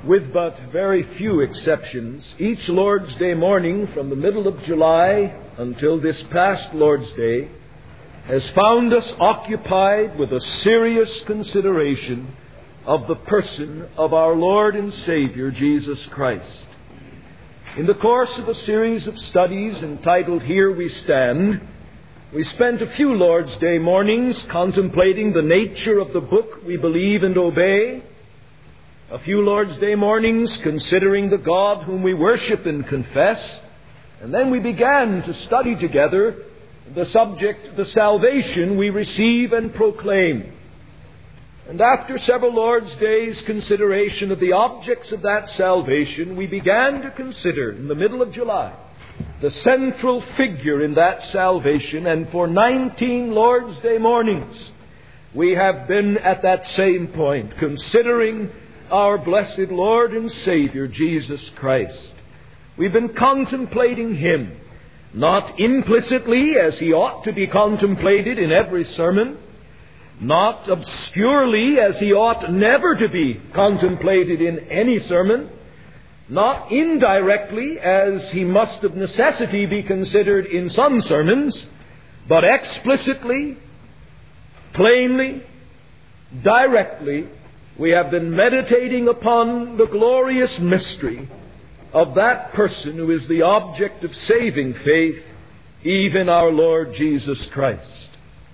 with but very few exceptions, each Lord's Day morning from the middle of July until this past Lord's Day has found us occupied with a serious consideration of the person of our Lord and Savior, Jesus Christ. In the course of a series of studies entitled Here We Stand, we spent a few Lord's Day mornings contemplating the nature of the book we believe and obey, a few Lord's Day mornings considering the God whom we worship and confess, and then we began to study together the subject, the salvation we receive and proclaim. And after several Lord's Days' consideration of the objects of that salvation, we began to consider, in the middle of July, the central figure in that salvation, and for 19 Lord's Day mornings, we have been at that same point, considering our blessed Lord and Savior, Jesus Christ. We've been contemplating Him, not implicitly as He ought to be contemplated in every sermon, not obscurely as He ought never to be contemplated in any sermon, not indirectly as He must of necessity be considered in some sermons, but explicitly, plainly, directly. We have been meditating upon the glorious mystery of that person who is the object of saving faith, even our Lord Jesus Christ.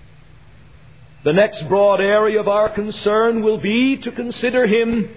The next broad area of our concern will be to consider Him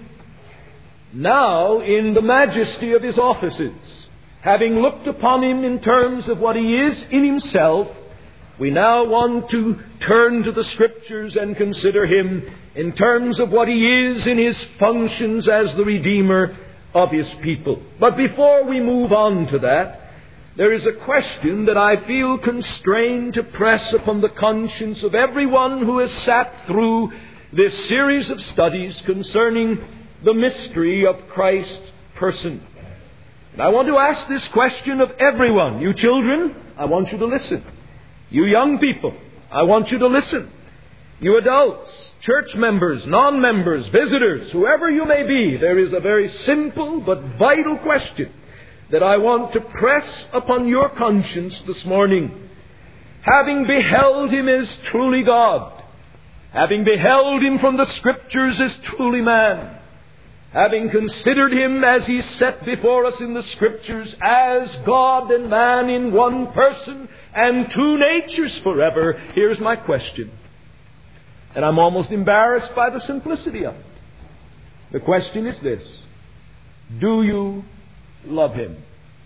now in the majesty of His offices. Having looked upon Him in terms of what He is in Himself, we now want to turn to the Scriptures and consider Him in terms of what He is in His functions as the Redeemer of His people. But before we move on to that, there is a question that I feel constrained to press upon the conscience of everyone who has sat through this series of studies concerning the mystery of Christ's person. And I want to ask this question of everyone. You children, I want you to listen. You young people, I want you to listen. You adults, church members, non-members, visitors, whoever you may be, there is a very simple but vital question that I want to press upon your conscience this morning. Having beheld Him as truly God, having beheld Him from the Scriptures as truly man, having considered Him as He's set before us in the Scriptures as God and man in one person and two natures forever, here's my question. And I'm almost embarrassed by the simplicity of it. The question is this: do you love Him?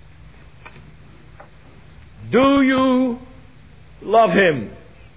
Do you love Him?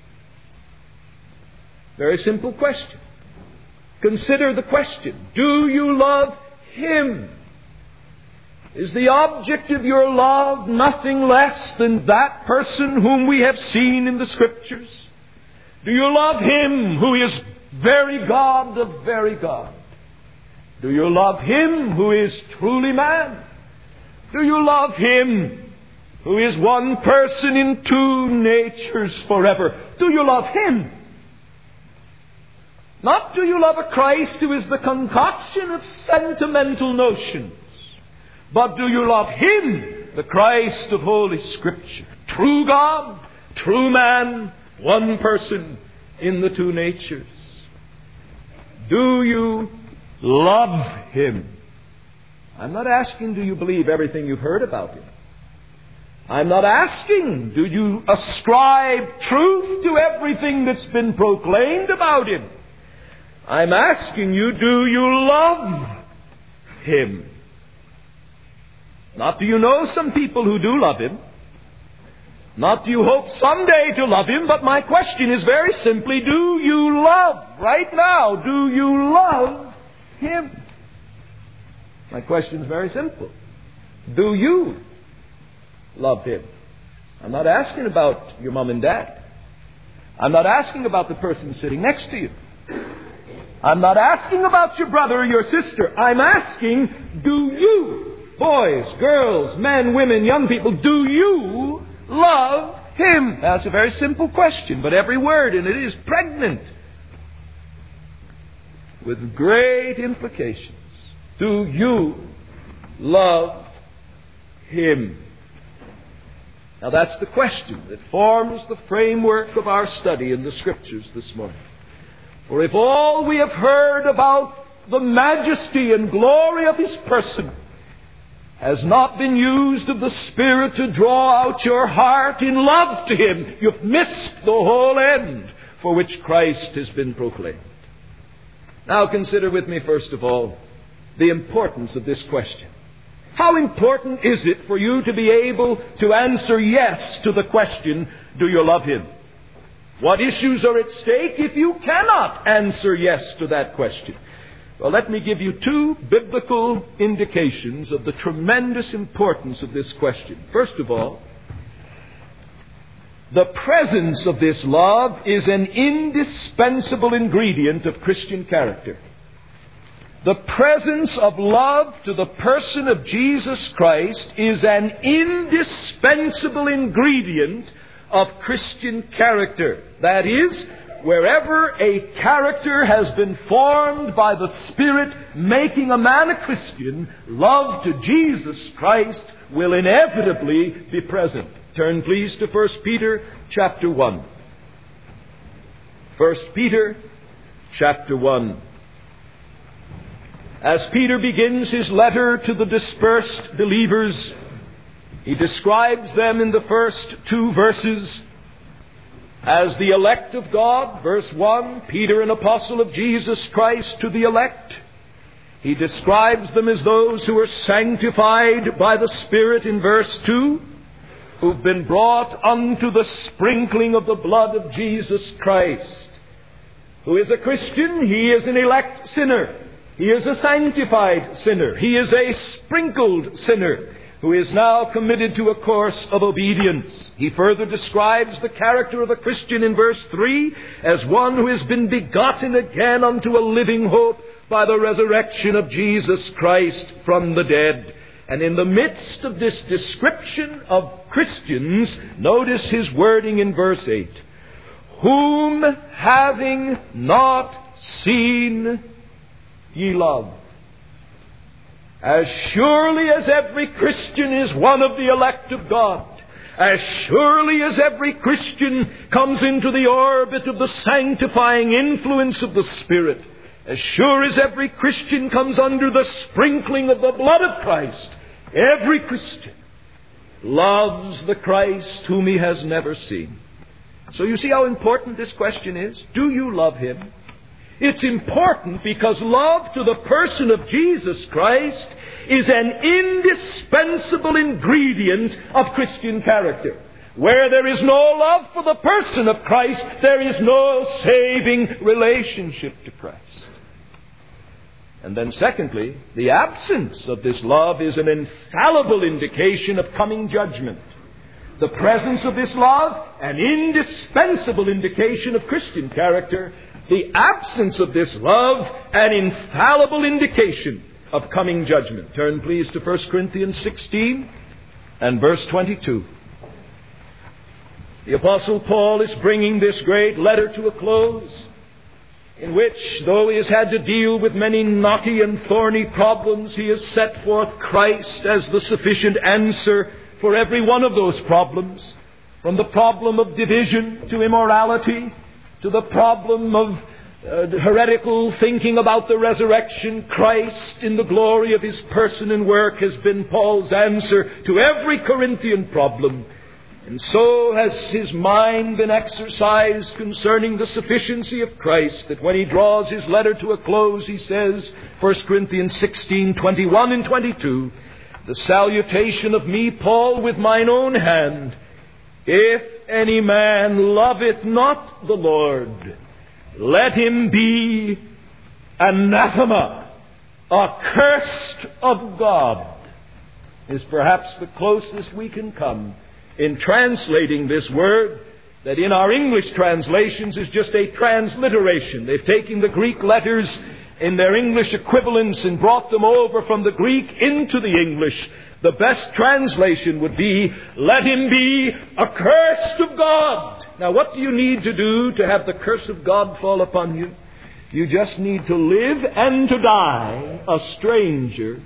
Very simple question. Consider the question. Do you love Him? Is the object of your love nothing less than that person whom we have seen in the Scriptures? Do you love Him who is very God of very God? Do you love Him who is truly man? Do you love Him who is one person in two natures forever? Do you love Him? Not do you love a Christ who is the concoction of sentimental notions, but do you love Him, the Christ of Holy Scripture, true God, true man, one person in the two natures? Do you love Him? I'm not asking, do you believe everything you've heard about Him? I'm not asking, do you ascribe truth to everything that's been proclaimed about Him? I'm asking you, do you love Him? Not do you know some people who do love Him. Not do you hope someday to love Him, but my question is very simply, do you love, right now, do you love Him? My question is very simple. Do you love Him? I'm not asking about your mom and dad. I'm not asking about the person sitting next to you. I'm not asking about your brother or your sister. I'm asking, do you, boys, girls, men, women, young people, do you love Him? That's a very simple question, but every word in it is pregnant with great implications. Do you love Him? Now that's the question that forms the framework of our study in the Scriptures this morning. For if all we have heard about the majesty and glory of His person has not been used of the Spirit to draw out your heart in love to Him, you've missed the whole end for which Christ has been proclaimed. Now consider with me, first of all, the importance of this question. How important is it for you to be able to answer yes to the question, do you love Him? What issues are at stake if you cannot answer yes to that question? Well, let me give you two biblical indications of the tremendous importance of this question. First of all, the presence of this love is an indispensable ingredient of Christian character. The presence of love to the person of Jesus Christ is an indispensable ingredient of Christian character. That is, wherever a character has been formed by the Spirit making a man a Christian, love to Jesus Christ will inevitably be present. Turn please to 1 Peter chapter 1. 1 Peter chapter 1. As Peter begins his letter to the dispersed believers, he describes them in the first two verses as the elect of God. Verse 1, Peter, an apostle of Jesus Christ, to the elect. He describes them as those who are sanctified by the Spirit in verse 2, who've been brought unto the sprinkling of the blood of Jesus Christ. Who is a Christian? He is an elect sinner. He is a sanctified sinner. He is a sprinkled sinner who is now committed to a course of obedience. He further describes the character of a Christian in verse 3 as one who has been begotten again unto a living hope by the resurrection of Jesus Christ from the dead. And in the midst of this description of Christians, notice his wording in verse 8. Whom having not seen ye love. As surely as every Christian is one of the elect of God, as surely as every Christian comes into the orbit of the sanctifying influence of the Spirit, as sure as every Christian comes under the sprinkling of the blood of Christ, every Christian loves the Christ whom he has never seen. So you see how important this question is. Do you love Him? It's important because love to the person of Jesus Christ is an indispensable ingredient of Christian character. Where there is no love for the person of Christ, there is no saving relationship to Christ. And then secondly, the absence of this love is an infallible indication of coming judgment. The presence of this love, an indispensable indication of Christian character. The absence of this love, an infallible indication of coming judgment. Turn please to 1 Corinthians 16 and verse 22. The Apostle Paul is bringing this great letter to a close, in which, though he has had to deal with many knotty and thorny problems, he has set forth Christ as the sufficient answer for every one of those problems. From the problem of division to immorality, to the problem of heretical thinking about the resurrection, Christ in the glory of His person and work has been Paul's answer to every Corinthian problem. And so has his mind been exercised concerning the sufficiency of Christ, that when he draws his letter to a close, he says, 1 Corinthians 16:21 and 22, the salutation of me, Paul, with mine own hand, if any man loveth not the Lord, let him be anathema, accursed of God, is perhaps the closest we can come in translating this word that in our English translations is just a transliteration. They've taken the Greek letters in their English equivalents and brought them over from the Greek into the English. The best translation would be, let him be accursed of God. Now, what do you need to do to have the curse of God fall upon you? You just need to live and to die a stranger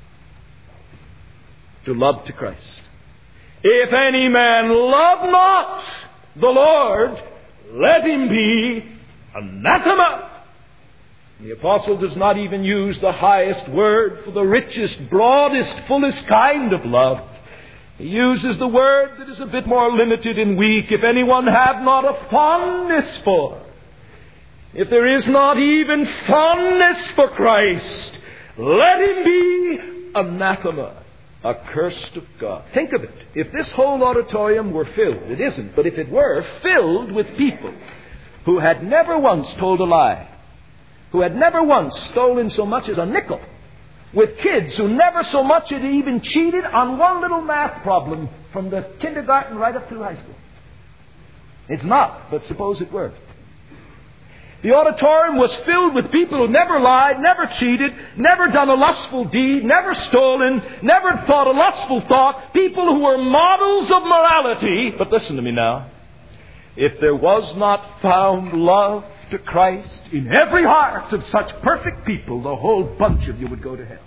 to love to Christ. If any man love not the Lord, let him be anathema. The apostle does not even use the highest word for the richest, broadest, fullest kind of love. He uses the word that is a bit more limited and weak. If anyone have not a fondness for, if there is not even fondness for Christ, let him be anathema, accursed of God. Think of it. If this whole auditorium were filled, it isn't, but if it were filled with people who had never once told a lie, who had never once stolen so much as a nickel, with kids who never so much had even cheated on one little math problem from the kindergarten right up through high school. It's not, but suppose it were. The auditorium was filled with people who never lied, never cheated, never done a lustful deed, never stolen, never thought a lustful thought. People who were models of morality. But listen to me now. If there was not found love to Christ in every heart of such perfect people, the whole bunch of you would go to hell.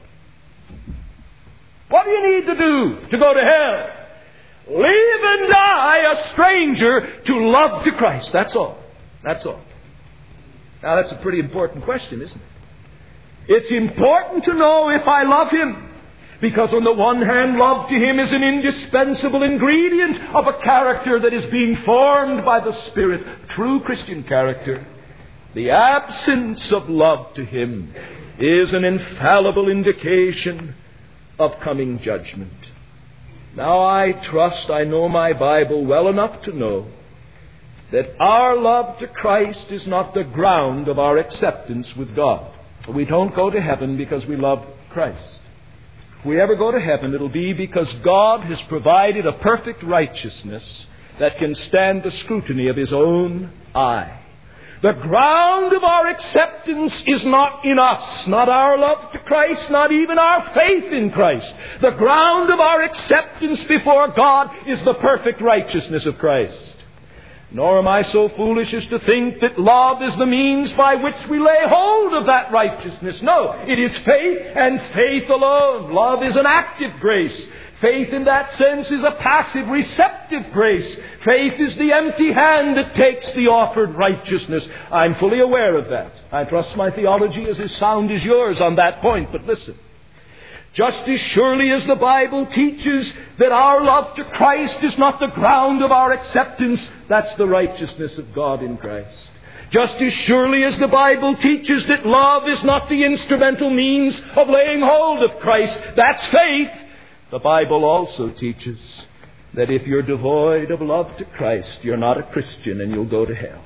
What do you need to do to go to hell? Live and die a stranger to love to Christ. That's all. That's all. Now, that's a pretty important question, isn't it? It's important to know if I love Him. Because on the one hand, love to Him is an indispensable ingredient of a character that is being formed by the Spirit. True Christian character. The absence of love to Him is an infallible indication of coming judgment. Now, I trust I know my Bible well enough to know that our love to Christ is not the ground of our acceptance with God. We don't go to heaven because we love Christ. If we ever go to heaven, it'll be because God has provided a perfect righteousness that can stand the scrutiny of His own eye. The ground of our acceptance is not in us, not our love to Christ, not even our faith in Christ. The ground of our acceptance before God is the perfect righteousness of Christ. Nor am I so foolish as to think that love is the means by which we lay hold of that righteousness. No, it is faith and faith alone. Love is an active grace. Faith in that sense is a passive, receptive grace. Faith is the empty hand that takes the offered righteousness. I'm fully aware of that. I trust my theology is as sound as yours on that point. But listen. Just as surely as the Bible teaches that our love to Christ is not the ground of our acceptance, that's the righteousness of God in Christ. Just as surely as the Bible teaches that love is not the instrumental means of laying hold of Christ, that's faith. The Bible also teaches that if you're devoid of love to Christ, you're not a Christian and you'll go to hell.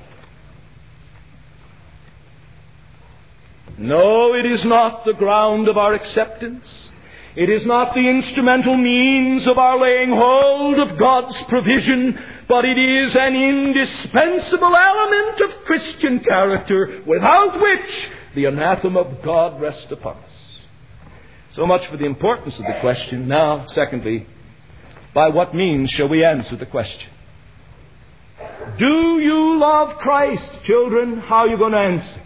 No, it is not the ground of our acceptance. It is not the instrumental means of our laying hold of God's provision, but it is an indispensable element of Christian character without which the anathema of God rests upon us. So much for the importance of the question. Now, secondly, by what means shall we answer the question? Do you love Christ, children? How are you going to answer?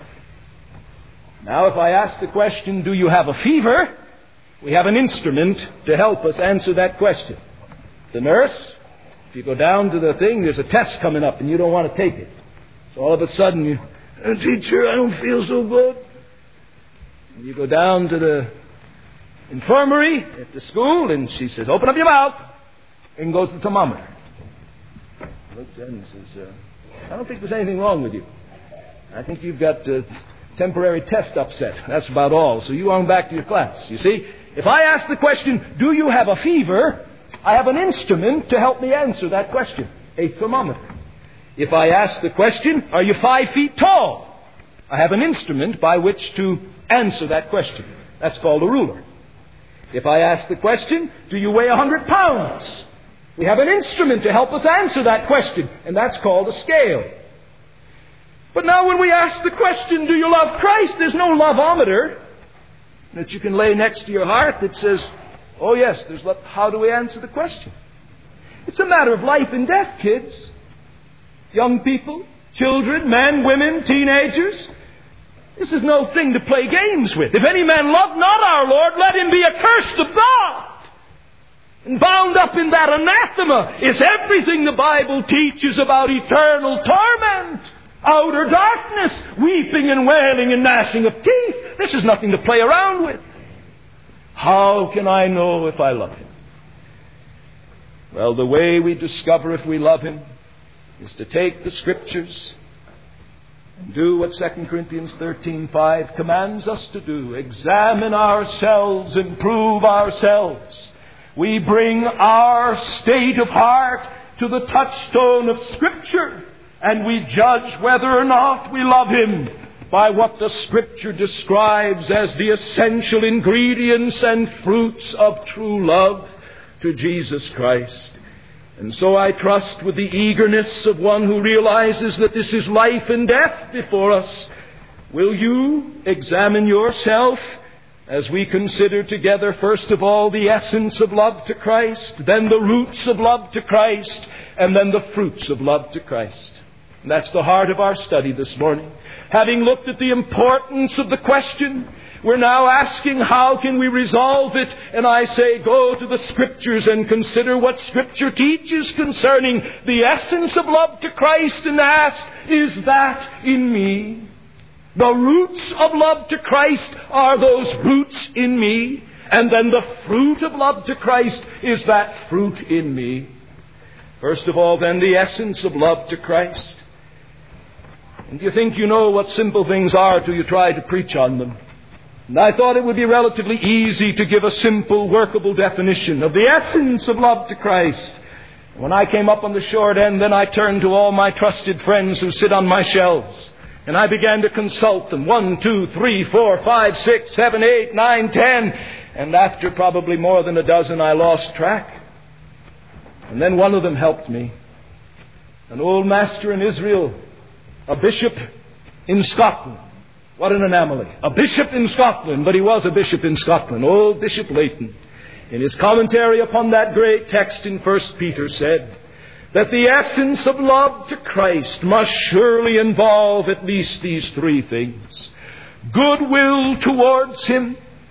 Now, if I ask the question, do you have a fever? We have an instrument to help us answer that question. The nurse, if you go down to the thing, there's a test coming up and you don't want to take it. So all of a sudden you, teacher, I don't feel so good. And you go down to the infirmary at the school and she says, open up your mouth. In goes the thermometer. Looks in and says, I don't think there's anything wrong with you. I think you've got temporary test upset. That's about all. So you on back to your class. You see, if I ask the question, do you have a fever? I have an instrument to help me answer that question. A thermometer. If I ask the question, are you 5 feet tall? I have an instrument by which to answer that question. That's called a ruler. If I ask the question, do you weigh 100 pounds? We have an instrument to help us answer that question. And that's called a scale. But now when we ask the question, do you love Christ? There's no loveometer that you can lay next to your heart that says, oh yes, there's love. How do we answer the question? It's a matter of life and death, kids. Young people, children, men, women, teenagers. This is no thing to play games with. If any man love not our Lord, let him be accursed of God. And bound up in that anathema is everything the Bible teaches about eternal torment, outer darkness, weeping and wailing and gnashing of teeth. This is nothing to play around with. How can I know if I love Him? Well, the way we discover if we love Him is to take the Scriptures and do what 2 Corinthians 13:5 commands us to do. Examine ourselves and prove ourselves. We bring our state of heart to the touchstone of Scripture, and we judge whether or not we love Him by what the Scripture describes as the essential ingredients and fruits of true love to Jesus Christ. And so I trust with the eagerness of one who realizes that this is life and death before us. Will you examine yourself as we consider together, first of all, the essence of love to Christ, then the roots of love to Christ, and then the fruits of love to Christ. And that's the heart of our study this morning. Having looked at the importance of the question, we're now asking how can we resolve it? And I say go to the Scriptures and consider what Scripture teaches concerning the essence of love to Christ and ask, is that in me? The roots of love to Christ are those roots in me. And then the fruit of love to Christ is that fruit in me. First of all, then, the essence of love to Christ. And you think you know what simple things are till you try to preach on them. And I thought it would be relatively easy to give a simple, workable definition of the essence of love to Christ. When I came up on the short end, then I turned to all my trusted friends who sit on my shelves. And I began to consult them. 1, 2, 3, 4, 5, 6, 7, 8, 9, 10. And after probably more than a dozen, I lost track. And then one of them helped me. An old master in Israel, a bishop in Scotland. What an anomaly. A bishop in Scotland, but he was a bishop in Scotland. Old Bishop Layton, in his commentary upon that great text in 1 Peter, said that the essence of love to Christ must surely involve at least these three things: goodwill towards Him,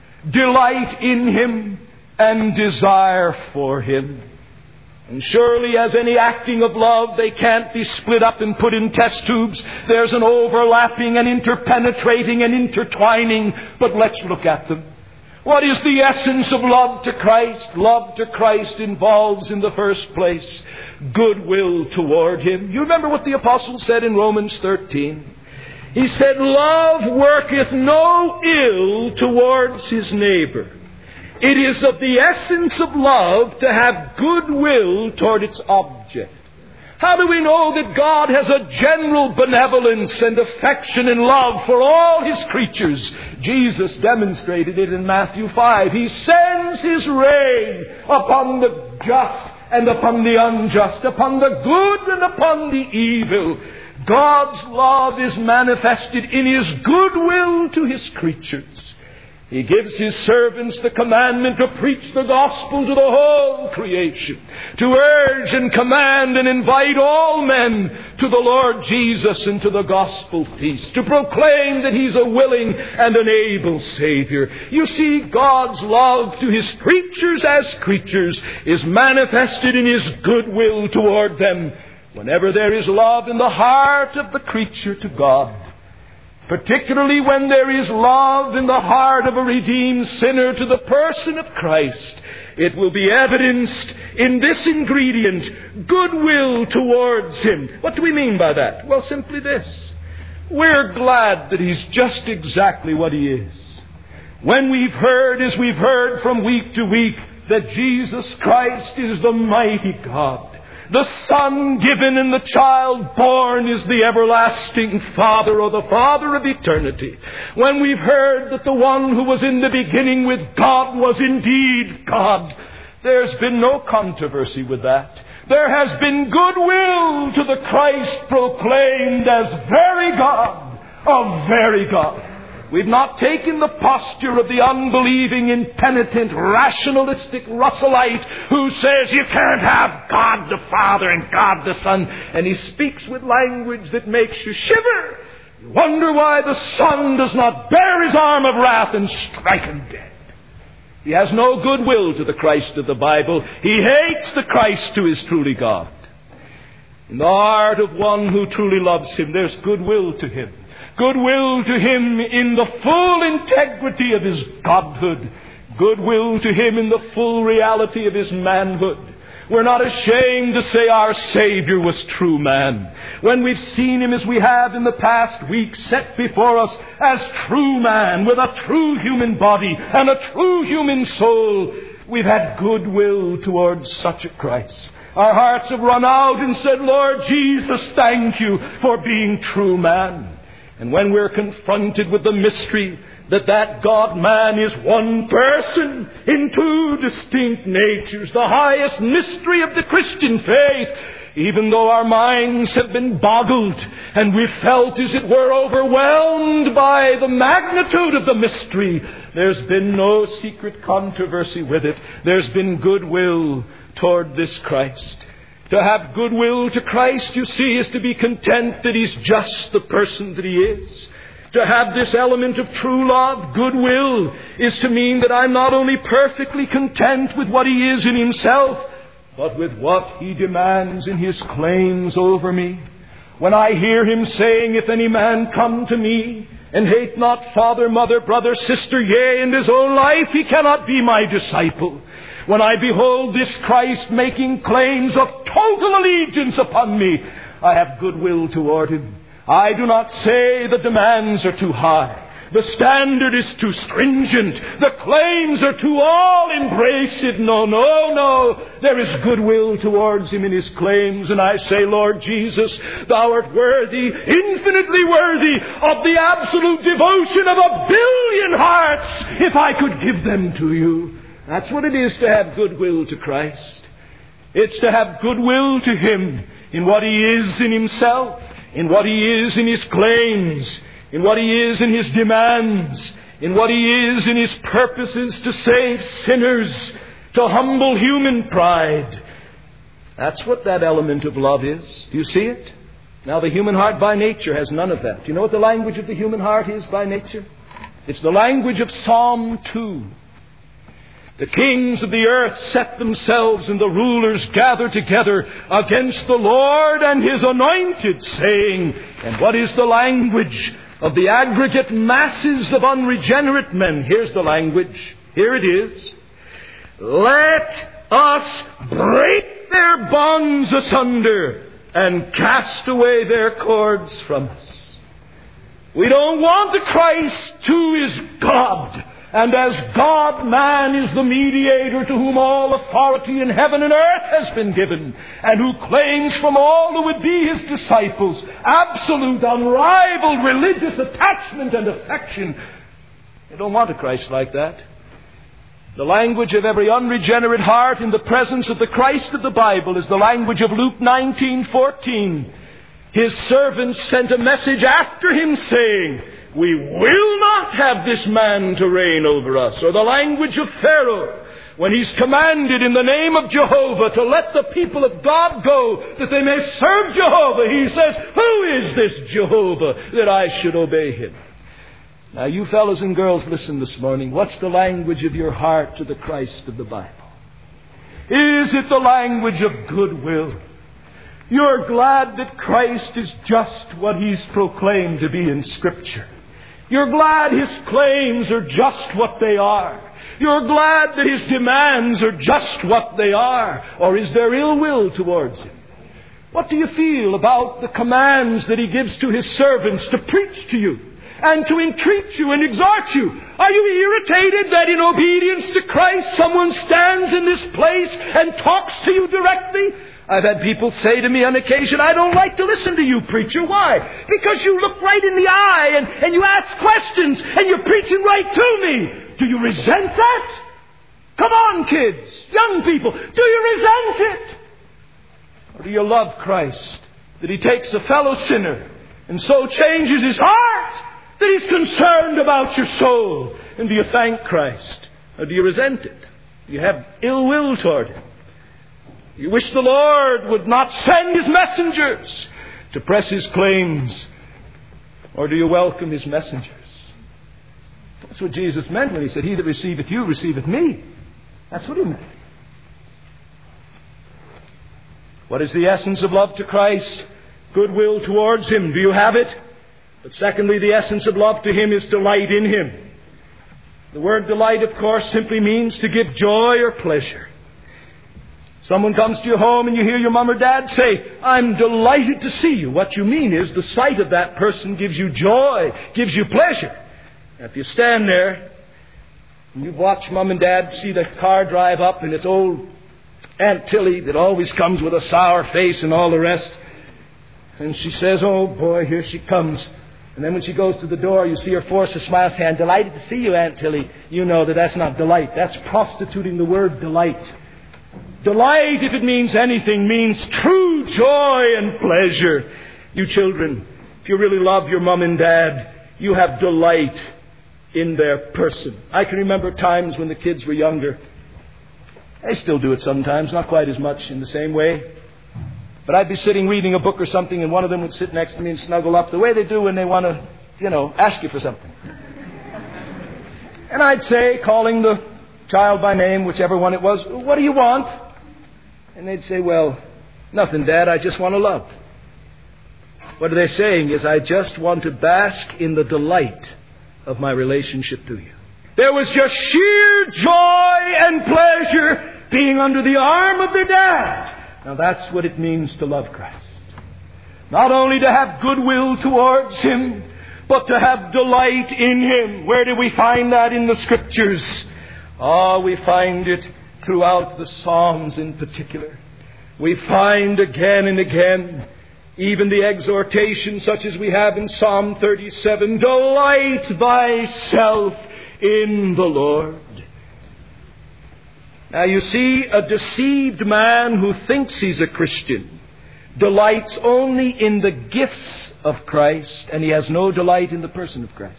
delight in Him, and desire for Him. And surely as any acting of love, they can't be split up and put in test tubes. There's an overlapping and interpenetrating and intertwining. But let's look at them. What is the essence of love to Christ? Love to Christ involves, in the first place, goodwill toward Him. You remember what the apostle said in Romans 13? He said, love worketh no ill towards his neighbor. It is of the essence of love to have goodwill toward its object. How do we know that God has a general benevolence and affection and love for all His creatures? Jesus demonstrated it in Matthew 5. He sends His rain upon the just and upon the unjust, upon the good and upon the evil. God's love is manifested in His goodwill to His creatures. He gives His servants the commandment to preach the gospel to the whole creation, to urge and command and invite all men to the Lord Jesus and to the gospel feast, to proclaim that He's a willing and an able Savior. You see, God's love to His creatures as creatures is manifested in His goodwill toward them whenever there is love in the heart of the creature to God. Particularly when there is love in the heart of a redeemed sinner to the person of Christ, it will be evidenced in this ingredient, goodwill towards Him. What do we mean by that? Well, simply this. We're glad that He's just exactly what He is. When we've heard, as we've heard from week to week, that Jesus Christ is the mighty God, the Son given and the child born is the everlasting Father, or the Father of eternity. When we've heard that the one who was in the beginning with God was indeed God, there's been no controversy with that. There has been goodwill to the Christ proclaimed as very God, a very God. We've not taken the posture of the unbelieving, impenitent, rationalistic Russellite who says you can't have God the Father and God the Son, and he speaks with language that makes you shiver. You wonder why the Son does not bear his arm of wrath and strike him dead. He has no goodwill to the Christ of the Bible. He hates the Christ who is truly God. In the heart of one who truly loves him, there's goodwill to him. Goodwill to him in the full integrity of his godhood. Goodwill to him in the full reality of his manhood. We're not ashamed to say our Savior was true man. When we've seen him as we have in the past week set before us as true man with a true human body and a true human soul, we've had goodwill towards such a Christ. Our hearts have run out and said, Lord Jesus, thank you for being true man. And when we're confronted with the mystery that God-man is one person in two distinct natures, the highest mystery of the Christian faith, even though our minds have been boggled and we felt, as it were, overwhelmed by the magnitude of the mystery, there's been no secret controversy with it. There's been goodwill toward this Christ. To have goodwill to Christ, you see, is to be content that he's just the person that he is. To have this element of true love, goodwill, is to mean that I'm not only perfectly content with what he is in himself, but with what he demands in his claims over me. When I hear him saying, if any man come to me and hate not father, mother, brother, sister, yea, in his own life, he cannot be my disciple. When I behold this Christ making claims of total allegiance upon me, I have goodwill toward him. I do not say the demands are too high. The standard is too stringent. The claims are too all-embracing. No. There is goodwill towards him in his claims. And I say, Lord Jesus, thou art worthy, infinitely worthy of the absolute devotion of 1 billion hearts if I could give them to you. That's what it is to have goodwill to Christ. It's to have goodwill to him in what he is in himself, in what he is in his claims, in what he is in his demands, in what he is in his purposes to save sinners, to humble human pride. That's what that element of love is. Do you see it? Now, the human heart by nature has none of that. Do you know what the language of the human heart is by nature? It's the language of Psalm 2. The kings of the earth set themselves and the rulers gather together against the Lord and his anointed, saying, and what is the language of the aggregate masses of unregenerate men? Here's the language. Here it is. Let us break their bonds asunder and cast away their cords from us. We don't want a Christ who is God. And as God, man is the mediator to whom all authority in heaven and earth has been given, and who claims from all who would be his disciples absolute, unrivaled religious attachment and affection. They don't want a Christ like that. The language of every unregenerate heart in the presence of the Christ of the Bible is the language of Luke 19:14. His servants sent a message after him saying, we will not have this man to reign over us. Or the language of Pharaoh, when he's commanded in the name of Jehovah to let the people of God go, that they may serve Jehovah. He says, who is this Jehovah that I should obey him? Now, you fellows and girls, listen this morning. What's the language of your heart to the Christ of the Bible? Is it the language of goodwill? You're glad that Christ is just what he's proclaimed to be in Scripture. You're glad his claims are just what they are. You're glad that his demands are just what they are. Or is there ill will towards him? What do you feel about the commands that he gives to his servants to preach to you and to entreat you and exhort you? Are you irritated that in obedience to Christ someone stands in this place and talks to you directly? I've had people say to me on occasion, I don't like to listen to you, preacher. Why? Because you look right in the eye and you ask questions and you're preaching right to me. Do you resent that? Come on, kids, young people, do you resent it? Or do you love Christ, that he takes a fellow sinner and so changes his heart, that he's concerned about your soul? And do you thank Christ? Or do you resent it? Do you have ill will toward him? You wish the Lord would not send his messengers to press his claims Or do you welcome His messengers? That's what Jesus meant when He said, He that receiveth you receiveth me. That's what He meant. What is the essence of love to Christ? Goodwill towards Him. Do you have it? But secondly, the essence of love to Him is delight in Him. The word delight, of course, simply means to give joy or pleasure. Someone comes to your home and you hear your mom or dad say, I'm delighted to see you. What you mean is the sight of that person gives you joy, gives you pleasure. Now, if you stand there and you watch Mom and Dad see the car drive up and it's old Aunt Tilly that always comes with a sour face and all the rest, and she says, oh boy, here she comes. And then when she goes to the door, you see her force a smile saying, delighted to see you, Aunt Tilly. You know that that's not delight. That's prostituting the word delight. Delight, if it means anything, means true joy and pleasure. You children, if you really love your mom and dad, you have delight in their person. I can remember times when the kids were younger. They still do it sometimes, not quite as much in the same way. But I'd be sitting reading a book or something, and one of them would sit next to me and snuggle up the way they do when they want to, ask you for something. And I'd say, calling the child by name, whichever one it was, what do you want? And they'd say, well, nothing, Dad, I just want to love. What they're saying is, I just want to bask in the delight of my relationship to you. There was just sheer joy and pleasure being under the arm of their dad. Now that's what it means to love Christ. Not only to have goodwill towards Him, but to have delight in Him. Where do we find that in the Scriptures? We find it throughout the Psalms in particular. We find again and again, even the exhortation such as we have in Psalm 37, delight thyself in the Lord. Now you see, a deceived man who thinks he's a Christian delights only in the gifts of Christ, and he has no delight in the person of Christ.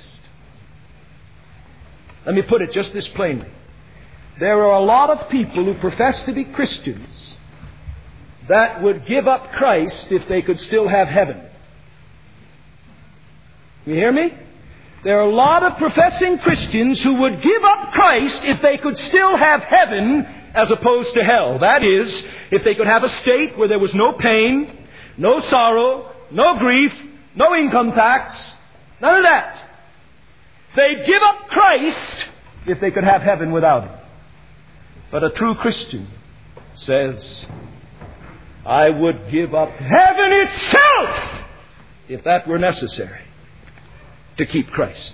Let me put it just this plainly. There are a lot of people who profess to be Christians that would give up Christ if they could still have heaven. You hear me? There are a lot of professing Christians who would give up Christ if they could still have heaven as opposed to hell. That is, if they could have a state where there was no pain, no sorrow, no grief, no income tax, none of that. They'd give up Christ if they could have heaven without Him. But a true Christian says, I would give up heaven itself if that were necessary to keep Christ.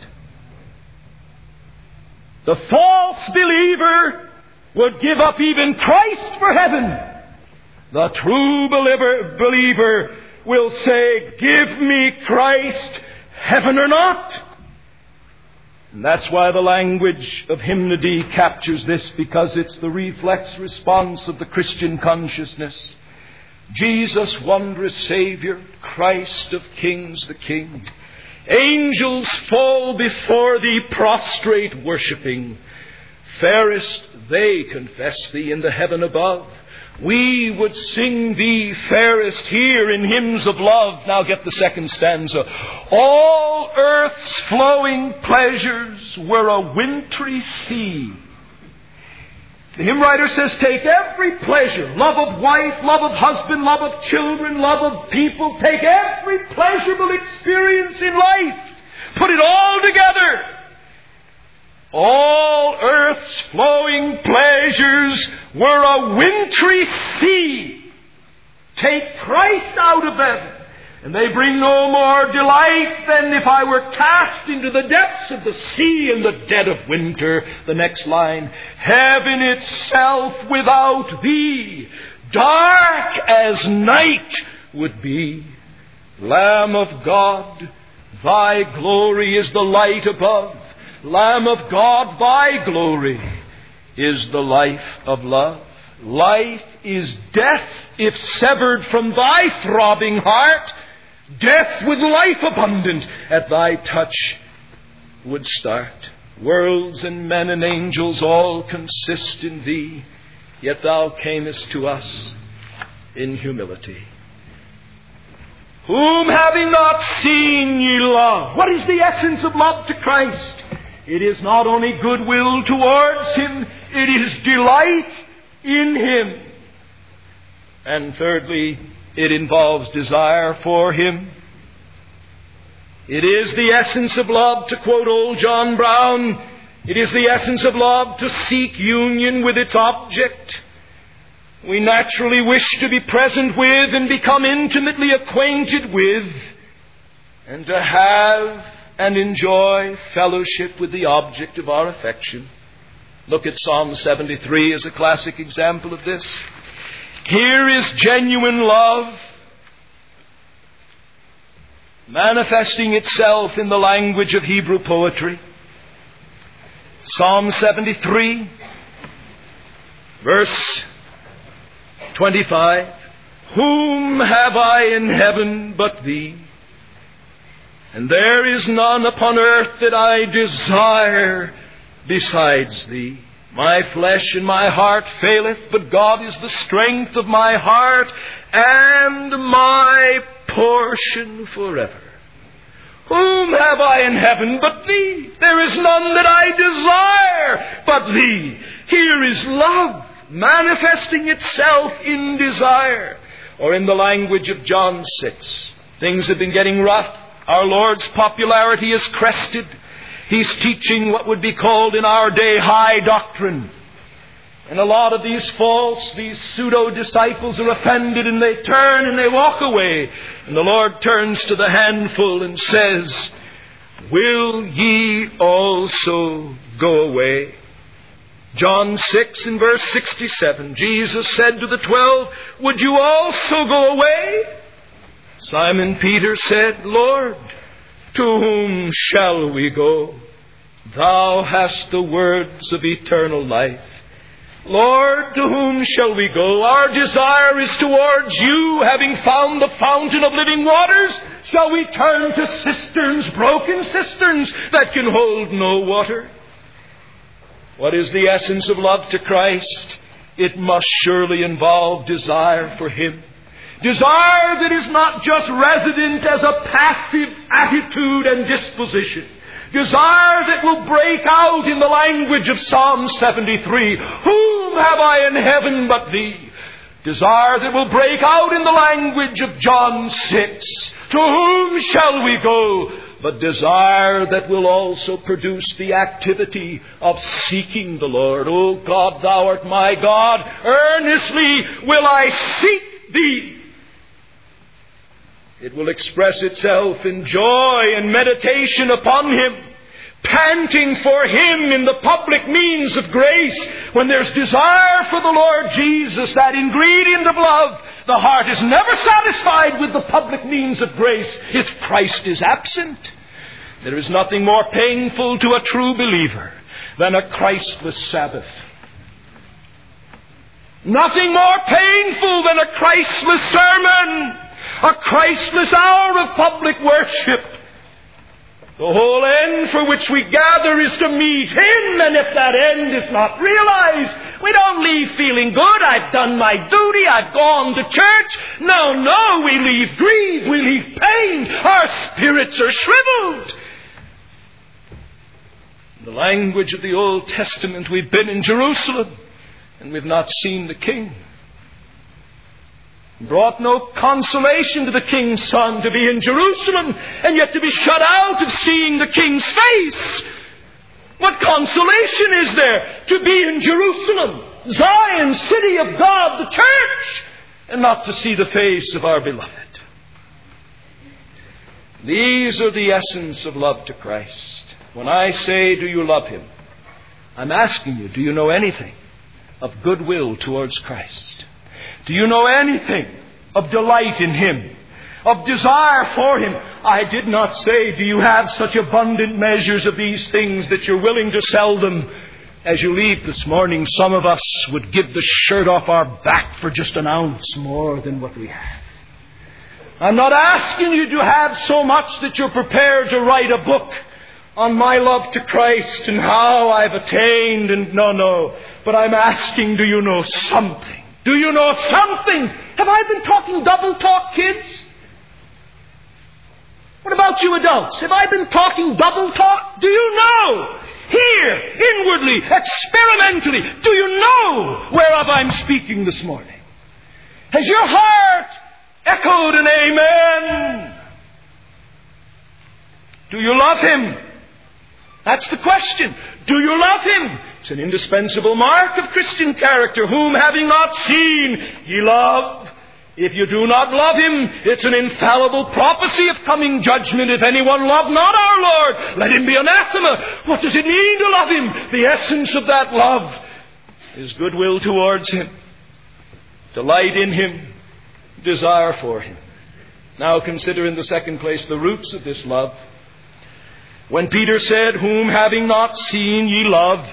The false believer would give up even Christ for heaven. The true believer will say, give me Christ, heaven or not. And that's why the language of hymnody captures this, because it's the reflex response of the Christian consciousness. Jesus, wondrous Savior, Christ of kings the King. Angels fall before Thee, prostrate worshipping. Fairest they confess Thee in the heaven above. We would sing Thee fairest here in hymns of love. Now get the second stanza. All earth's flowing pleasures were a wintry sea. The hymn writer says, take every pleasure, love of wife, love of husband, love of children, love of people, take every pleasurable experience in life, put it all together. All earth's flowing pleasures were a wintry sea. Take Christ out of them, and they bring no more delight than if I were cast into the depths of the sea in the dead of winter. The next line, heaven itself without Thee, dark as night would be. Lamb of God, Thy glory is the light above. Lamb of God, Thy glory is the life of love. Life is death if severed from Thy throbbing heart. Death with life abundant at Thy touch would start. Worlds and men and angels all consist in Thee, yet Thou camest to us in humility. Whom having not seen ye love. What is the essence of love to Christ? It is not only goodwill towards Him, it is delight in Him. And thirdly, it involves desire for Him. It is the essence of love, to quote old John Brown, it is the essence of love to seek union with its object. We naturally wish to be present with and become intimately acquainted with, and to have and enjoy fellowship with the object of our affection. Look at Psalm 73 as a classic example of this. Here is genuine love manifesting itself in the language of Hebrew poetry. Psalm 73, verse 25. Whom have I in heaven but Thee? And there is none upon earth that I desire besides Thee. My flesh and my heart faileth, but God is the strength of my heart and my portion forever. Whom have I in heaven but Thee? There is none that I desire but Thee. Here is love manifesting itself in desire. Or in the language of John 6, things have been getting rough. Our Lord's popularity is crested. He's teaching what would be called in our day high doctrine. And a lot of these pseudo-disciples are offended, and they turn and they walk away. And the Lord turns to the handful and says, will ye also go away? John 6 and verse 67, Jesus said to the 12, would you also go away? Simon Peter said, Lord, to whom shall we go? Thou hast the words of eternal life. Lord, to whom shall we go? Our desire is towards You. Having found the fountain of living waters, shall we turn to cisterns, broken cisterns, that can hold no water? What is the essence of love to Christ? It must surely involve desire for Him. Desire that is not just resident as a passive attitude and disposition. Desire that will break out in the language of Psalm 73. Whom have I in heaven but Thee? Desire that will break out in the language of John 6. To whom shall we go? But desire that will also produce the activity of seeking the Lord. O God, Thou art my God. Earnestly will I seek Thee. It will express itself in joy and meditation upon Him, panting for Him in the public means of grace. When there's desire for the Lord Jesus, that ingredient of love, the heart is never satisfied with the public means of grace if Christ is absent. There is nothing more painful to a true believer than a Christless Sabbath. Nothing more painful than a Christless sermon. A Christless hour of public worship. The whole end for which we gather is to meet Him, and if that end is not realized, we don't leave feeling good. I've done my duty. I've gone to church. No, we leave grief. We leave pain. Our spirits are shriveled. In the language of the Old Testament, we've been in Jerusalem, and we've not seen the King. Brought no consolation to the King's Son to be in Jerusalem and yet to be shut out of seeing the King's face. What consolation is there to be in Jerusalem, Zion, city of God, the church, and not to see the face of our beloved? These are the essence of love to Christ. When I say, do you love Him? I'm asking you, do you know anything of goodwill towards Christ? Do you know anything of delight in Him, of desire for Him? I did not say, do you have such abundant measures of these things that you're willing to sell them? As you leave this morning, some of us would give the shirt off our back for just an ounce more than what we have. I'm not asking you to have so much that you're prepared to write a book on my love to Christ and how I've attained, and no. But I'm asking, do you know something? Do you know something? Have I been talking double talk, kids? What about you adults? Have I been talking double talk? Do you know? Here, inwardly, experimentally, do you know whereof I'm speaking this morning? Has your heart echoed an amen? Do you love Him? That's the question. Do you love Him? It's an indispensable mark of Christian character. Whom having not seen, ye love. If you do not love Him, it's an infallible prophecy of coming judgment. If anyone love not our Lord, let him be anathema. What does it mean to love Him? The essence of that love is goodwill towards Him, delight in Him, desire for Him. Now consider in the second place the roots of this love. When Peter said, whom having not seen ye love,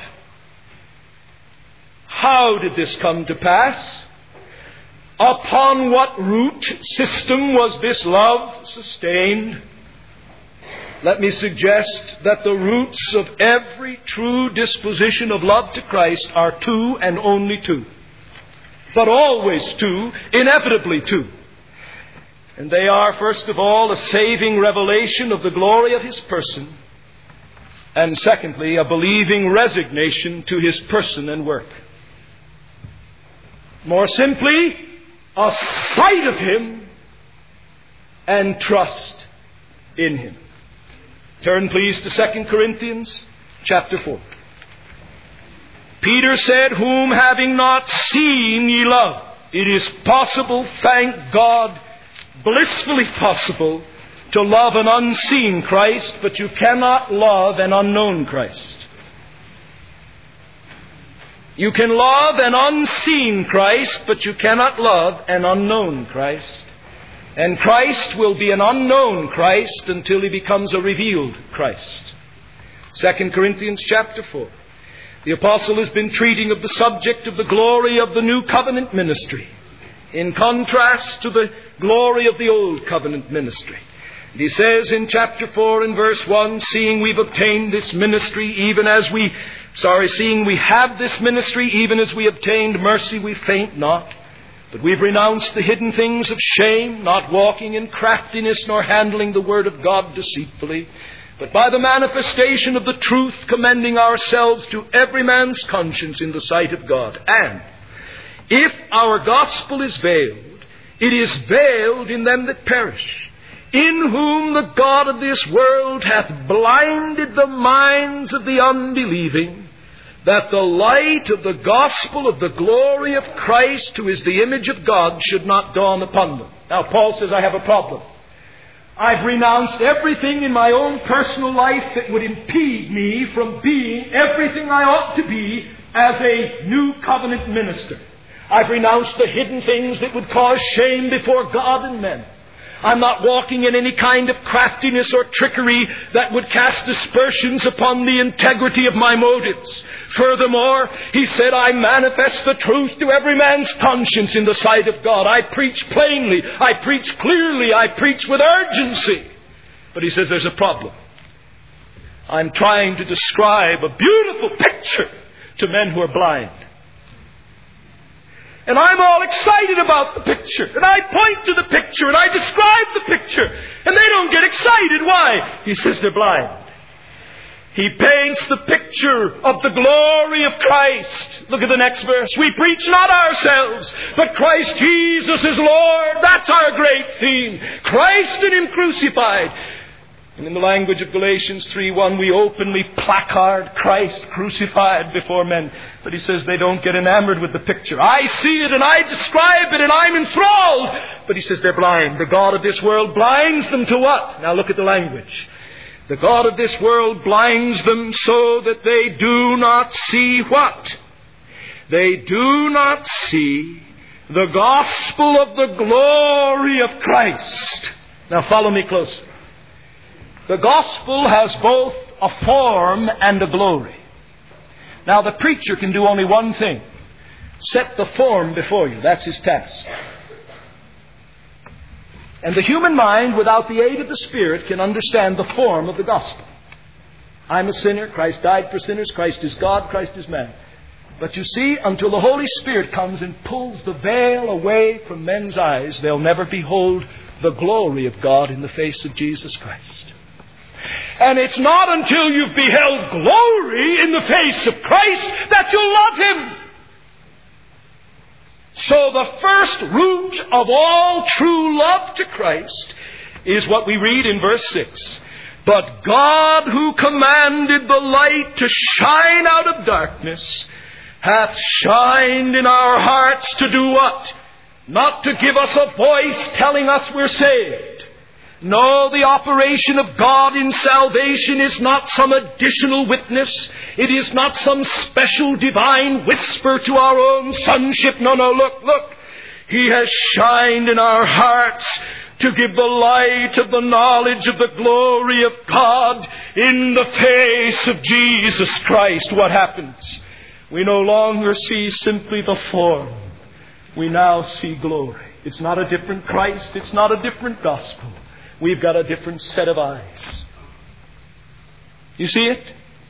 how did this come to pass? Upon what root system was this love sustained? Let me suggest that the roots of every true disposition of love to Christ are two and only two. But always two, inevitably two. And they are, first of all, a saving revelation of the glory of His person. And secondly, a believing resignation to His person and work. More simply, a sight of Him and trust in Him. Turn please to 2 Corinthians chapter 4. Peter said, whom having not seen ye love. It is possible, thank God, blissfully possible, to love an unseen Christ, but you cannot love an unknown Christ. You can love an unseen Christ, but you cannot love an unknown Christ. And Christ will be an unknown Christ until He becomes a revealed Christ. 2 Corinthians chapter 4. The apostle has been treating of the subject of the glory of the new covenant ministry, in contrast to the glory of the old covenant ministry. And he says in chapter 4 and verse 1, seeing we have this ministry even as we obtained mercy, we faint not. But we've renounced the hidden things of shame, not walking in craftiness, nor handling the word of God deceitfully, but by the manifestation of the truth, commending ourselves to every man's conscience in the sight of God. And if our gospel is veiled, it is veiled in them that perish, in whom the God of this world hath blinded the minds of the unbelieving, that the light of the gospel of the glory of Christ, who is the image of God, should not dawn upon them. Now, Paul says, I have a problem. I've renounced everything in my own personal life that would impede me from being everything I ought to be as a new covenant minister. I've renounced the hidden things that would cause shame before God and men. I'm not walking in any kind of craftiness or trickery that would cast aspersions upon the integrity of my motives. Furthermore, he said, I manifest the truth to every man's conscience in the sight of God. I preach plainly. I preach clearly. I preach with urgency. But he says there's a problem. I'm trying to describe a beautiful picture to men who are blind. And I'm all excited about the picture. And I point to the picture and I describe the picture. And they don't get excited. Why? He says they're blind. He paints the picture of the glory of Christ. Look at the next verse. We preach not ourselves, but Christ Jesus is Lord. That's our great theme. Christ and Him crucified. And in the language of Galatians 3:1, we openly placard Christ crucified before men. But he says they don't get enamored with the picture. I see it and I describe it and I'm enthralled. But he says they're blind. The God of this world blinds them to what? Now look at the language. The God of this world blinds them so that they do not see what? They do not see the gospel of the glory of Christ. Now follow me closely. The gospel has both a form and a glory. Now the preacher can do only one thing. Set the form before you. That's his task. And the human mind, without the aid of the Spirit, can understand the form of the gospel. I'm a sinner. Christ died for sinners. Christ is God. Christ is man. But you see, until the Holy Spirit comes and pulls the veil away from men's eyes, they'll never behold the glory of God in the face of Jesus Christ. And it's not until you've beheld glory in the face of Christ that you'll love Him. So the first root of all true love to Christ is what we read in verse 6. But God, who commanded the light to shine out of darkness, hath shined in our hearts to do what? Not to give us a voice telling us we're saved. No, the operation of God in salvation is not some additional witness. It is not some special divine whisper to our own sonship. No, look. He has shined in our hearts to give the light of the knowledge of the glory of God in the face of Jesus Christ. What happens? We no longer see simply the form. We now see glory. It's not a different Christ. It's not a different gospel. We've got a different set of eyes. You see it?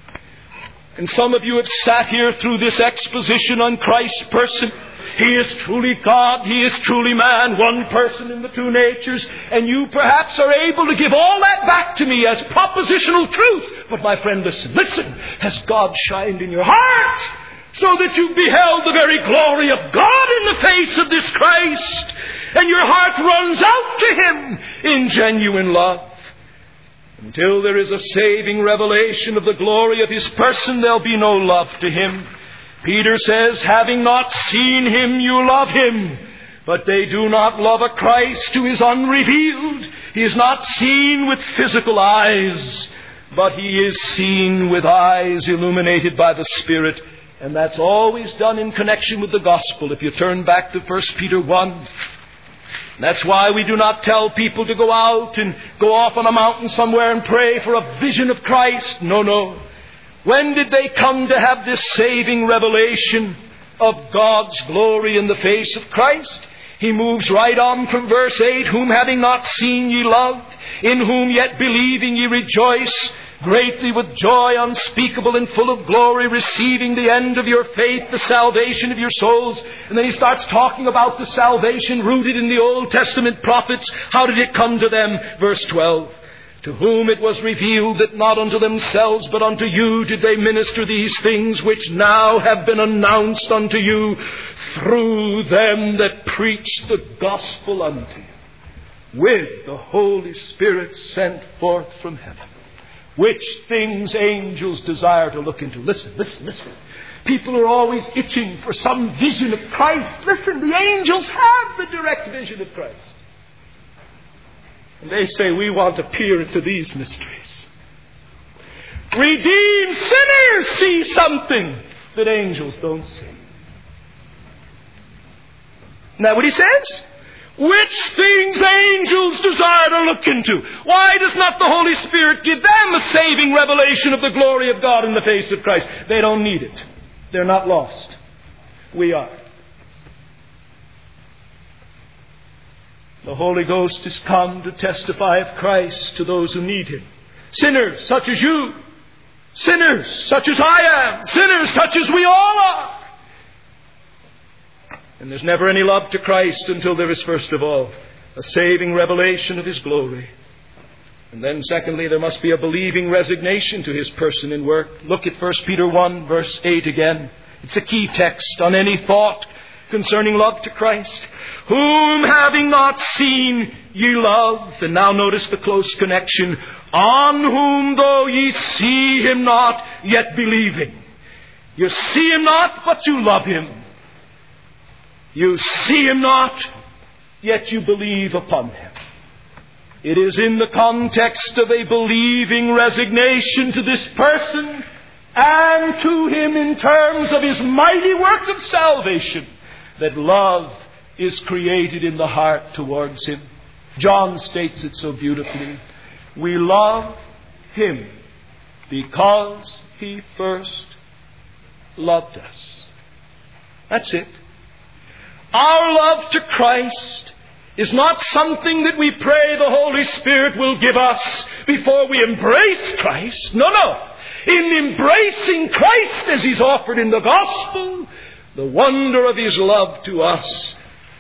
And some of you have sat here through this exposition on Christ's person. He is truly God. He is truly man. One person in the two natures. And you perhaps are able to give all that back to me as propositional truth. But my friend, listen. Has God shined in your heart so that you've beheld the very glory of God in the face of this Christ? And your heart runs out to Him in genuine love. Until there is a saving revelation of the glory of His person, there'll be no love to Him. Peter says, having not seen Him, you love Him. But they do not love a Christ who is unrevealed. He is not seen with physical eyes, but He is seen with eyes illuminated by the Spirit. And that's always done in connection with the gospel. If you turn back to 1 Peter 1, that's why we do not tell people to go out and go off on a mountain somewhere and pray for a vision of Christ. No. When did they come to have this saving revelation of God's glory in the face of Christ? He moves right on from verse 8, whom having not seen ye loved, in whom yet believing ye rejoice, greatly with joy unspeakable and full of glory, receiving the end of your faith, the salvation of your souls. And then he starts talking about the salvation rooted in the Old Testament prophets. How did it come to them? Verse 12. To whom it was revealed that not unto themselves but unto you did they minister these things which now have been announced unto you through them that preach the gospel unto you, with the Holy Spirit sent forth from heaven. Which things angels desire to look into. Listen. People are always itching for some vision of Christ. Listen, the angels have the direct vision of Christ. And they say, we want to peer into these mysteries. Redeemed sinners see something that angels don't see. Isn't that what he says? Which things angels desire to look into. Why does not the Holy Spirit give them a saving revelation of the glory of God in the face of Christ? They don't need it. They're not lost. We are. The Holy Ghost is come to testify of Christ to those who need Him. Sinners such as you. Sinners such as I am. Sinners such as we all are. And there's never any love to Christ until there is, first of all, a saving revelation of His glory. And then, secondly, there must be a believing resignation to His person and work. Look at 1 Peter 1, verse 8 again. It's a key text on any thought concerning love to Christ. Whom having not seen ye love. And now notice the close connection. On whom though ye see Him not, yet believing. You see Him not, but you love Him. You see Him not, yet you believe upon Him. It is in the context of a believing resignation to this person and to Him in terms of His mighty work of salvation that love is created in the heart towards Him. John states it so beautifully. We love Him because He first loved us. That's it. Our love to Christ is not something that we pray the Holy Spirit will give us before we embrace Christ. No. In embracing Christ as He's offered in the gospel, the wonder of His love to us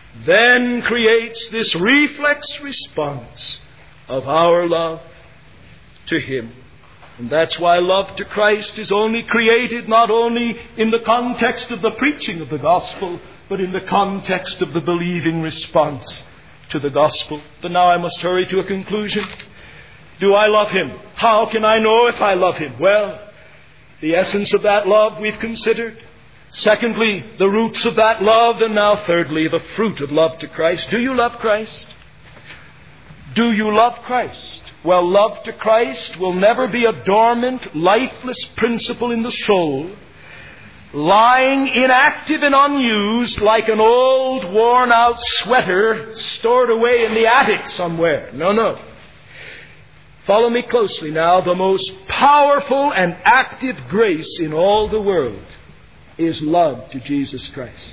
then creates this reflex response of our love to Him. And that's why love to Christ is only created not only in the context of the preaching of the gospel, but in the context of the believing response to the gospel. But now I must hurry to a conclusion. Do I love Him? How can I know if I love Him? Well, the essence of that love we've considered. Secondly, the roots of that love. And now thirdly, the fruit of love to Christ. Do you love Christ? Do you love Christ? Well, love to Christ will never be a dormant, lifeless principle in the soul, lying inactive and unused like an old, worn-out sweater stored away in the attic somewhere. No, no. Follow me closely now. The most powerful and active grace in all the world is love to Jesus Christ.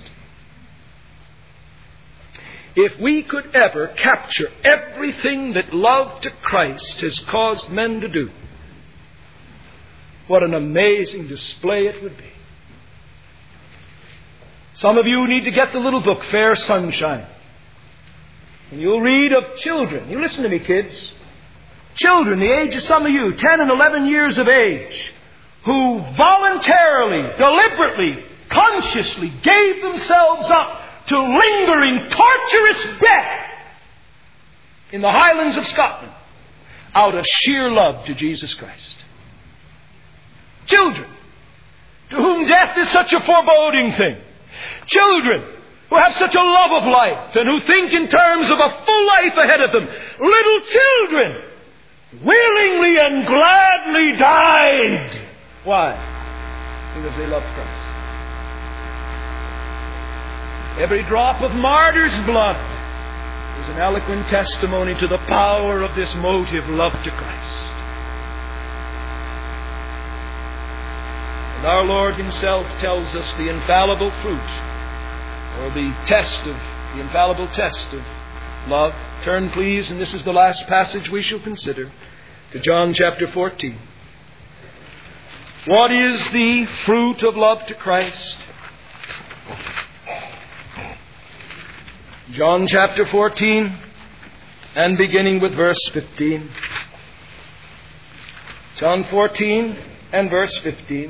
If we could ever capture everything that love to Christ has caused men to do, what an amazing display it would be. Some of you need to get the little book, Fair Sunshine. And you'll read of children. You listen to me, kids. Children, the age of some of you, 10 and 11 years of age, who voluntarily, deliberately, consciously gave themselves up to lingering, torturous death in the Highlands of Scotland out of sheer love to Jesus Christ. Children, to whom death is such a foreboding thing. Children who have such a love of life and who think in terms of a full life ahead of them. Little children willingly and gladly died. Why? Because they loved Christ. Every drop of martyr's blood is an eloquent testimony to the power of this motive, love to Christ. And our Lord Himself tells us the infallible fruit, or the infallible test of love. Turn, please, and this is the last passage we shall consider, to John chapter 14. What is the fruit of love to Christ? John chapter 14, and beginning with verse 15. John 14 and verse 15.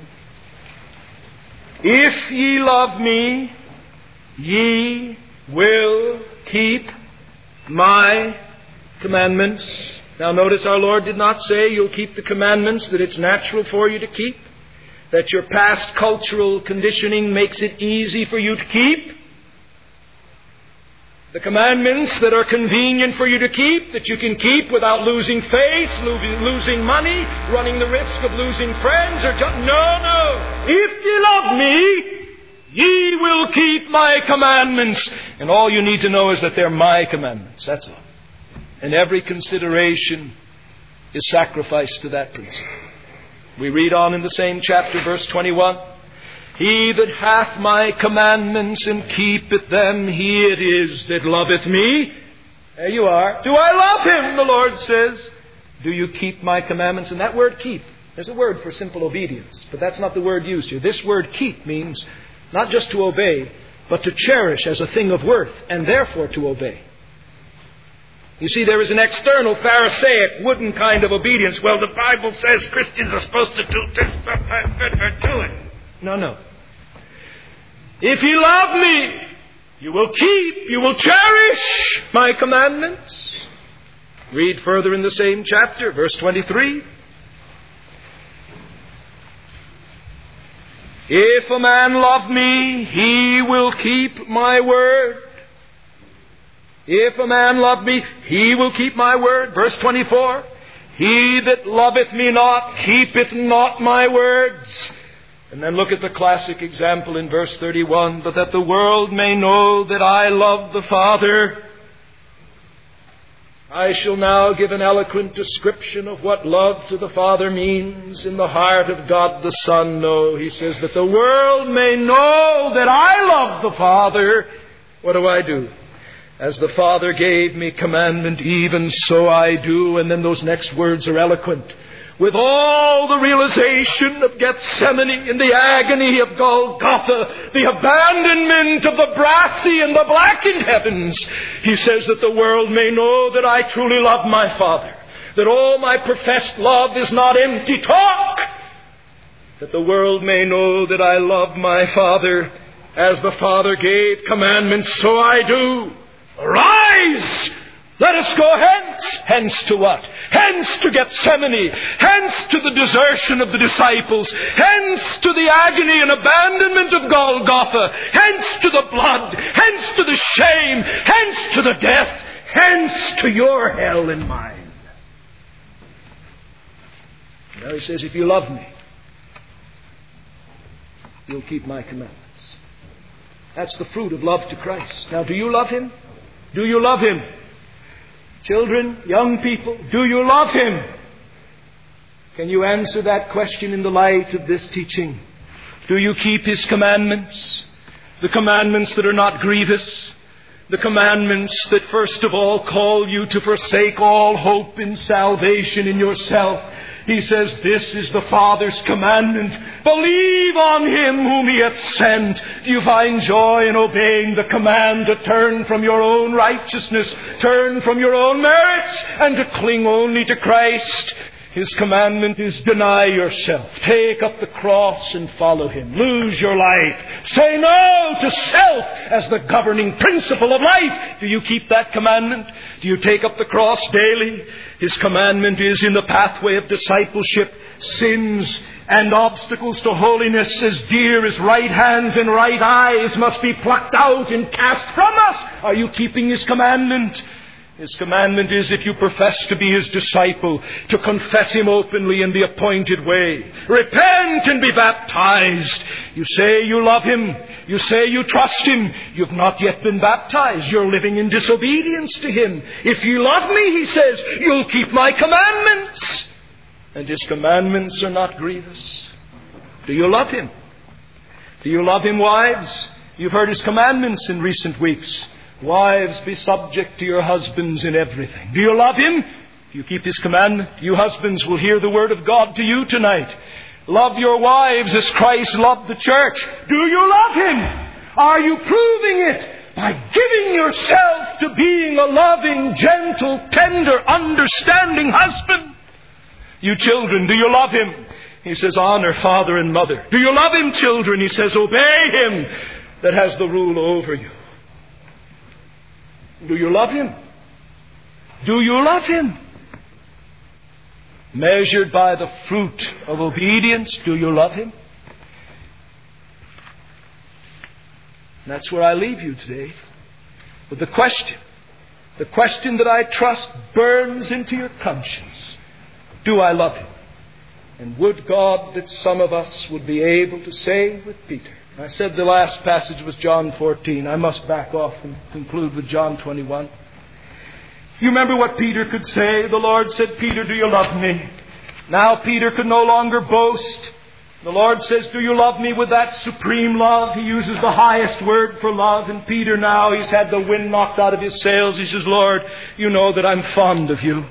If ye love me, ye will keep my commandments. Now notice our Lord did not say you'll keep the commandments that it's natural for you to keep, that your past cultural conditioning makes it easy for you to keep. The commandments that are convenient for you to keep, that you can keep without losing face, losing money, running the risk of losing friends, or no. If ye love me, ye will keep my commandments. And all you need to know is that they're my commandments. That's all. And every consideration is sacrificed to that principle. We read on in the same chapter, verse 21. He that hath my commandments and keepeth them, he it is that loveth me. There you are. Do I love Him? The Lord says. Do you keep my commandments? And that word keep, there's a word for simple obedience, but that's not the word used here. This word keep means not just to obey, but to cherish as a thing of worth, and therefore to obey. You see, there is an external Pharisaic, wooden kind of obedience. Well, the Bible says Christians are supposed to do this, do it. No. If ye love me, you will keep, you will cherish my commandments. Read further in the same chapter, verse 23. If a man love me, he will keep my word. If a man love me, he will keep my word. Verse 24. He that loveth me not, keepeth not my words. And then look at the classic example in verse 31. But that the world may know that I love the Father. I shall now give an eloquent description of what love to the Father means in the heart of God the Son. No, he says, that the world may know that I love the Father. What do? As the Father gave me commandment, even so I do. And then those next words are eloquent. with all the realization of Gethsemane and the agony of Golgotha, the abandonment of the brassy and the blackened heavens, he says that the world may know that I truly love my Father, that all my professed love is not empty talk, that the world may know that I love my Father. As the Father gave commandments, so I do. Arise! Let us go hence. Hence to what? Hence to Gethsemane. Hence to the desertion of the disciples. Hence to the agony and abandonment of Golgotha. Hence to the blood. Hence to the shame. Hence to the death. Hence to your hell and mine. Now he says, if you love me, you'll keep my commandments. That's the fruit of love to Christ. Now, do you love Him? Do you love Him? Children, young people, do you love Him? Can you answer that question in the light of this teaching? Do you keep His commandments? The commandments that are not grievous. The commandments that first of all call you to forsake all hope in salvation in yourself. He says, this is the Father's commandment. Believe on Him whom He hath sent. Do you find joy in obeying the command to turn from your own righteousness, turn from your own merits, and to cling only to Christ? His commandment is deny yourself. Take up the cross and follow Him. Lose your life. Say no to self as the governing principle of life. Do you keep that commandment? Do you take up the cross daily? His commandment is in the pathway of discipleship. Sins and obstacles to holiness as dear as right hands and right eyes must be plucked out and cast from us. Are you keeping His commandment? His commandment is, if you profess to be His disciple, to confess Him openly in the appointed way. Repent and be baptized. You say you love Him. You say you trust Him. You've not yet been baptized. You're living in disobedience to Him. If you love me, He says, you'll keep my commandments. And His commandments are not grievous. Do you love Him? Do you love Him, wives? You've heard His commandments in recent weeks. Wives, be subject to your husbands in everything. Do you love Him? If you keep His commandment, you husbands will hear the word of God to you tonight. Love your wives as Christ loved the church. Do you love Him? Are you proving it by giving yourself to being a loving, gentle, tender, understanding husband? You children, do you love Him? He says, honor father and mother. Do you love Him, children? He says, obey Him that has the rule over you. Do you love Him? Do you love Him? Measured by the fruit of obedience, do you love Him? And that's where I leave you today. With the question that I trust burns into your conscience. Do I love Him? And would God that some of us would be able to say with Peter. I said the last passage was John 14. I must back off and conclude with John 21. You remember what Peter could say? The Lord said, Peter, do you love me? Now Peter could no longer boast. The Lord says, do you love me with that supreme love? He uses the highest word for love. And Peter now, he's had the wind knocked out of his sails. He says, Lord, you know that I'm fond of you.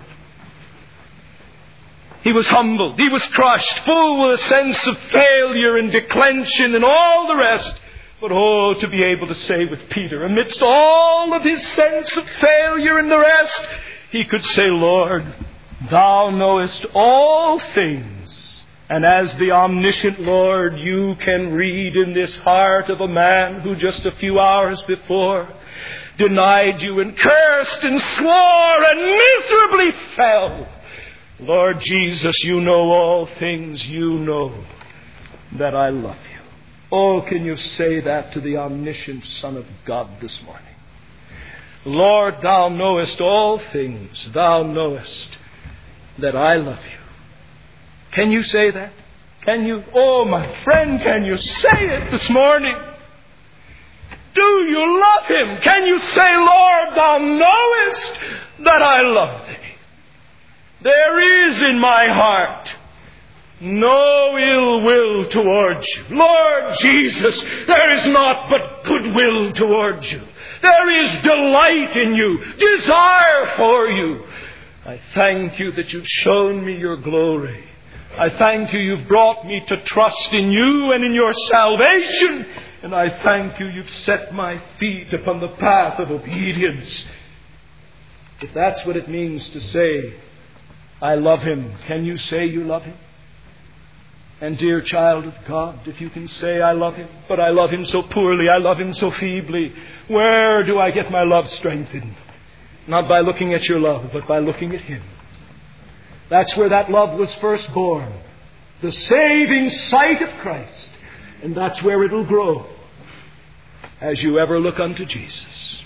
He was humbled. He was crushed, full with a sense of failure and declension and all the rest. But oh, to be able to say with Peter, amidst all of his sense of failure and the rest, he could say, Lord, Thou knowest all things. And as the omniscient Lord, you can read in this heart of a man who just a few hours before denied you and cursed and swore and miserably fell. Lord Jesus, you know all things. You know that I love you. Oh, can you say that to the omniscient Son of God this morning? Lord, Thou knowest all things. Thou knowest that I love you. Can you say that? Can you? Oh, my friend, can you say it this morning? Do you love Him? Can you say, Lord, Thou knowest that I love Thee? There is in my heart no ill will towards you. Lord Jesus, there is naught but goodwill towards you. There is delight in you, desire for you. I thank you that you've shown me your glory. I thank you, you've brought me to trust in you and in your salvation. And I thank you, you've set my feet upon the path of obedience. If that's what it means to say, I love him, can you say you love him? And dear child of God, if you can say, I love him, but I love him so poorly, I love him so feebly, where do I get my love strengthened? Not by looking at your love, but by looking at him. That's where that love was first born. The saving sight of Christ. And that's where it'll grow as you ever look unto Jesus.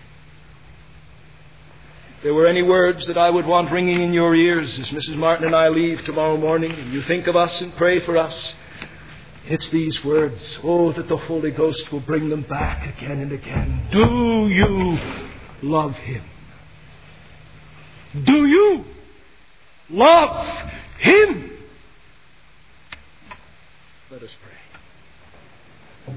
If there were any words that I would want ringing in your ears as Mrs. Martin and I leave tomorrow morning, and you think of us and pray for us, it's these words. Oh, that the Holy Ghost will bring them back again and again. Do you love him? Do you love him? Let us pray.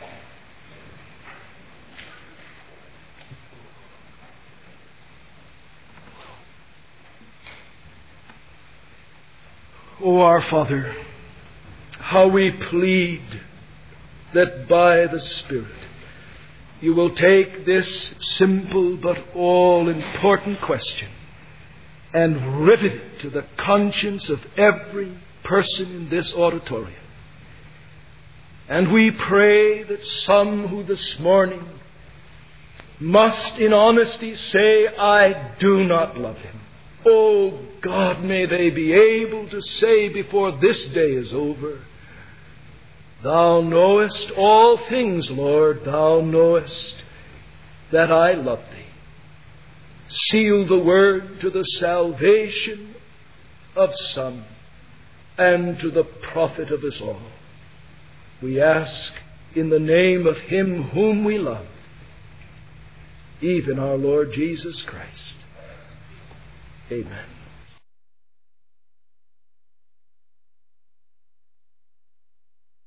O our Father, how we plead that by the Spirit you will take this simple but all-important question and rivet it to the conscience of every person in this auditorium. And we pray that some who this morning must in honesty say, I do not love him. Oh God, may they be able to say before this day is over, Thou knowest all things, Lord, Thou knowest that I love Thee. Seal the word to the salvation of some and to the profit of us all. We ask in the name of Him whom we love, even our Lord Jesus Christ. Amen.